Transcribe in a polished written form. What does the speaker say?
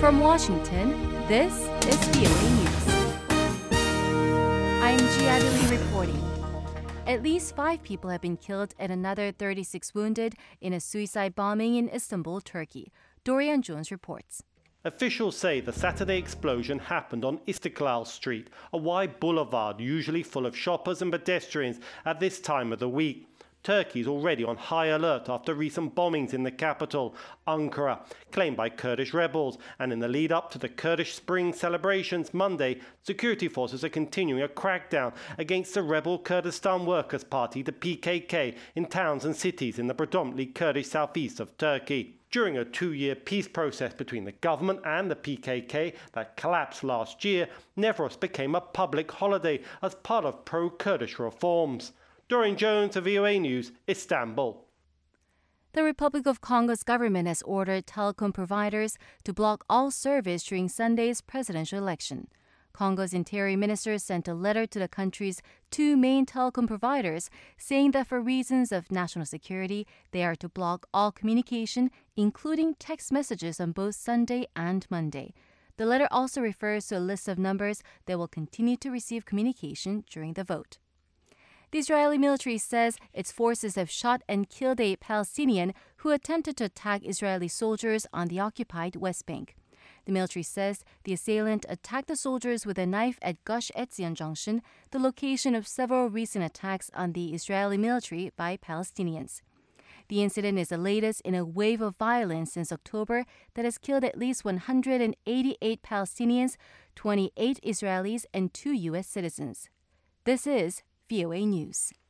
From Washington, this is VOA News. I'm Gia Lee reporting. At least 5 people have been killed and another 36 wounded in a suicide bombing in Istanbul, Turkey. Dorian Jones reports. Officials say the Saturday explosion happened on Istiklal Street, a wide boulevard usually full of shoppers and pedestrians at this time of the week. Turkey is already on high alert after recent bombings in the capital, Ankara, claimed by Kurdish rebels. And in the lead up to the Kurdish Spring celebrations Monday, security forces are continuing a crackdown against the rebel Kurdistan Workers' Party, the PKK, in towns and cities in the predominantly Kurdish southeast of Turkey. During a 2-year peace process between the government and the PKK that collapsed last year, Newroz became a public holiday as part of pro-Kurdish reforms. Dorian Jones of VOA News, Istanbul. The Republic of Congo's government has ordered telecom providers to block all service during Sunday's presidential election. Congo's interior minister sent a letter to the country's 2 main telecom providers saying that for reasons of national security, they are to block all communication, including text messages on both Sunday and Monday. The letter also refers to a list of numbers that will continue to receive communication during the vote. The Israeli military says its forces have shot and killed a Palestinian who attempted to attack Israeli soldiers on the occupied West Bank. The military says the assailant attacked the soldiers with a knife at Gush Etzion Junction, the location of several recent attacks on the Israeli military by Palestinians. The incident is the latest in a wave of violence since October that has killed at least 188 Palestinians, 28 Israelis, and 2 U.S. citizens. This is VOA News.